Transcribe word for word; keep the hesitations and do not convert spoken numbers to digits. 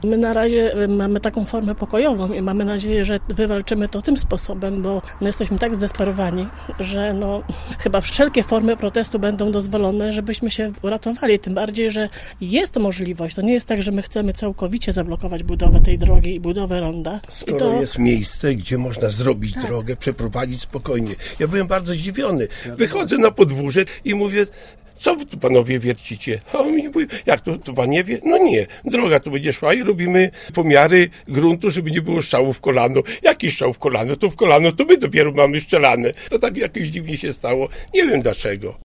My na razie mamy taką formę pokojową i mamy nadzieję, że wywalczymy to tym sposobem, bo no jesteśmy tak zdesperowani, że no chyba wszelkie formy protestu będą dozwolone, żebyśmy się uratowali. Tym bardziej, że jest możliwość. To nie jest tak, że my chcemy całkowicie zablokować budowę tej drogi i budowę ronda. Skoro I to... jest miejsce, gdzie można zrobić tak. drogę, przeprowadzić spokojnie. Ja byłem bardzo zdziwiony. Wychodzę na podwórze i mówię, co wy tu panowie wiercicie? A on mi mówi, jak to, to pan nie wie? No nie, droga tu będzie szła i robimy pomiary gruntu, żeby nie było strzału w kolano. Jaki strzał w kolano? To w kolano to my dopiero mamy strzelane. To tak jakoś dziwnie się stało. Nie wiem dlaczego.